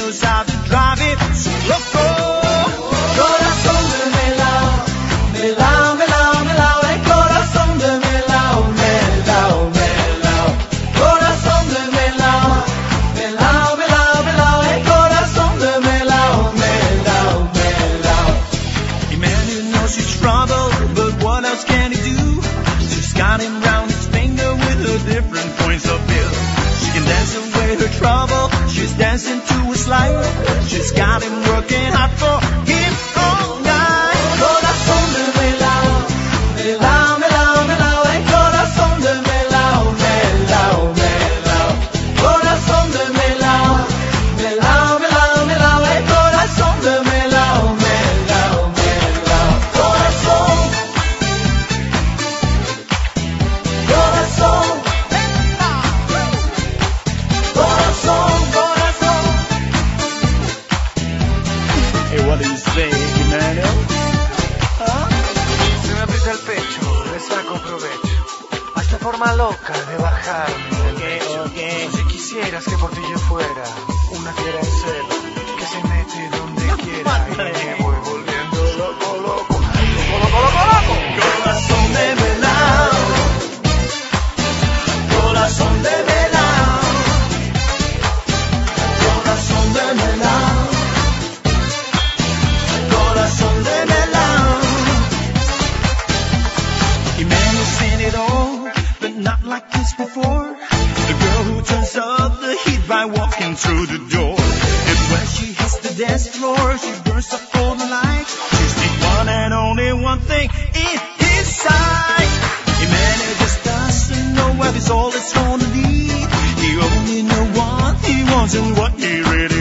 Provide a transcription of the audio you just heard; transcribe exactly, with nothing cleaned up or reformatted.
knows how to drive it so loco. Corazón de melao, melao, melao, melao, el corazón de melao, melao, melao. Corazón de melao, melao, melao, melao, el corazón de melao, melao, melao. Emmanuel knows he's trouble, but what else can he do? She's got him round his finger with her different points of view. She can dance away her trouble, she's dancing to his life. She's got him working hard for him all night. Corazón de melao, melao, melao, melao, el corazón de melao, melao, melao. Corazón de melao, melao, melao, melao, el corazón de melao, melao, melao. Corazón, corazón, corazón, corazón. Hey, what do you say, Emmanuel? ¿Ah? Se me aprieta el pecho, le saco provecho. A esta forma loca de bajarme del pecho. Okay, okay. Si quisieras que por ti yo fuera una fiera en celo, que se mete donde quiera y me voy volviendo loco, loco, loco, loco, loco, loco. Corazón de melao, corazón de melao, corazón de melao, corazón de melao. Emmanuel's seen it all, but not like this before. The girl who turns up the heat by walking through the door. And when she hits the dance floor, she burns up all the lights. She's the one and only one thing in his sight. Emmanuel just doesn't know where this all is gonna lead. He only knows what he wants and what he really